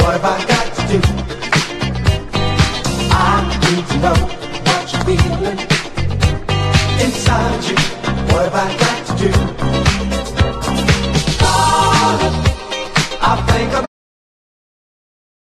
What have I got to do? I need to know what you're feeling inside you. What have I